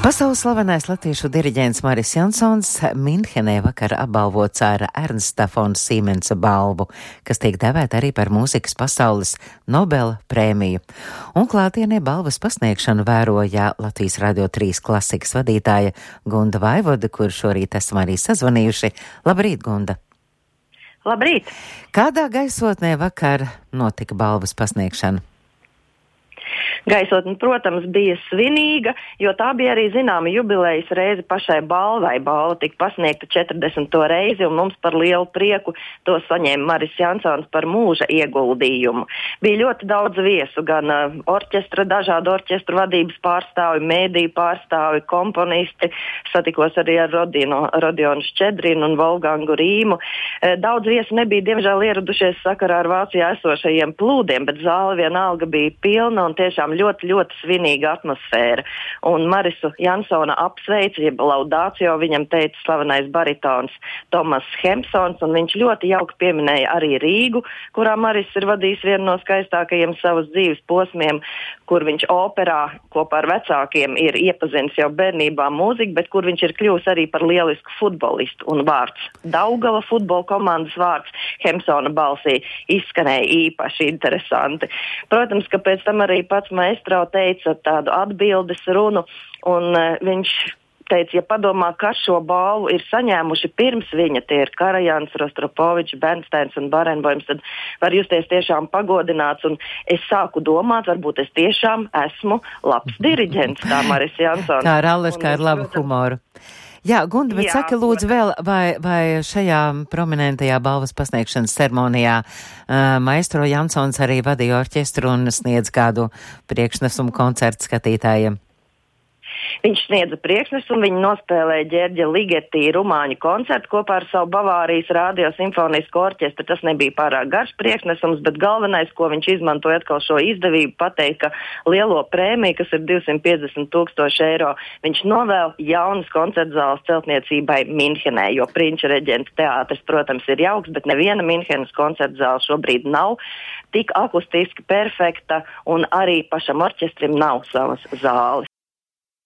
Pasaules slavenais latviešu diriģents Maris Jansons Minhenē vakar apbalvots ar Ernsta fon Siemensa balvu, kas tiek devēta arī par mūzikas pasaules Nobela prēmiju. Un klātienē balvas pasniegšanu vēroja Latvijas Radio 3 klasikas vadītāja Gunda Vaivoda, kur šorīt esam arī sazvanījuši. Labrīt, Gunda! Labrīt! Kādā gaisotnē vakar notika balvas pasniegšana? Gaisotne, protams, bija svinīga, jo tā bija arī zināma jubilejas reize pašai balvai. Balva tika pasniegta 40. reizi, un mums par lielu prieku to saņēma Maris Jansons par mūža ieguldījumu. Bija ļoti daudz viesu, gan orķestra, dažādu orķestru vadības pārstāvi, mēdīju pārstāvi, komponisti. Satikos arī ar Rodionu Šķedrinu un Volgangu Rīmu. Daudz viesu nebija, diemžēl, ieradušies sakarā ar Vācijā esošajiem plūdiem, bet zāle vienalga bija pilna un tiešām ļoti, ļoti svinīga atmosfēra. Un Marisu Jansona apsveica, jeb laudācio viņam teica slavenais baritons Tomas Hempsons, un viņš ļoti jauki pieminēja arī Rīgu, kurā Maris ir vadījis vienu no skaistākajiem savas dzīves posmiem, kur viņš operā kopā ar vecākiem ir iepazinis jau bērnībā mūziku, bet kur viņš ir kļuvis arī par lielisku futbolistu. Un vārds Daugava futbola komandas vārds Hempsona balsī izskanēja īpaši interesanti. Protams, ka pēc tam arī pats maestro teica tādu atbildes runu, un viņš teica, ja padomā, kas šo balvu ir saņēmuši pirms viņa, tie ir Karajans, Rostropovičs, Bernsteins un Barenboims, tad var justies tiešām pagodināts, un es sāku domāt, varbūt es tiešām esmu labs diriģents, tā Maris Jansons. Kā Rallis, kā ar labu humoru. Jā, Gunda, bet saka lūdzu vēl, vai šajā prominentajā balvas pasniegšanas ceremonijā maestro Jansons arī vadīja orķestru un sniedz kādu priekšnesumu koncertu skatītājiem? Viņš sniedza priekšnesumu, viņi nospēlēja Ģerģa Ligeti rumāņu koncertu kopā ar savu Bavārijas radio simfonisko orķestru. Tas nebija pārāk garš priekšnesums, bet galvenais, ko viņš izmantoja atkal šo izdevību, pateikt, ka lielo prēmiju, kas ir 250,000 eiro, viņš novēl jaunas koncertzāles celtniecībai Minhenē, jo Prinča reģenta teātris, protams, ir jauks, bet neviena Minhenes koncertzāle šobrīd nav tik akustiski perfekta, un arī pašam orķestrim nav savas zāles.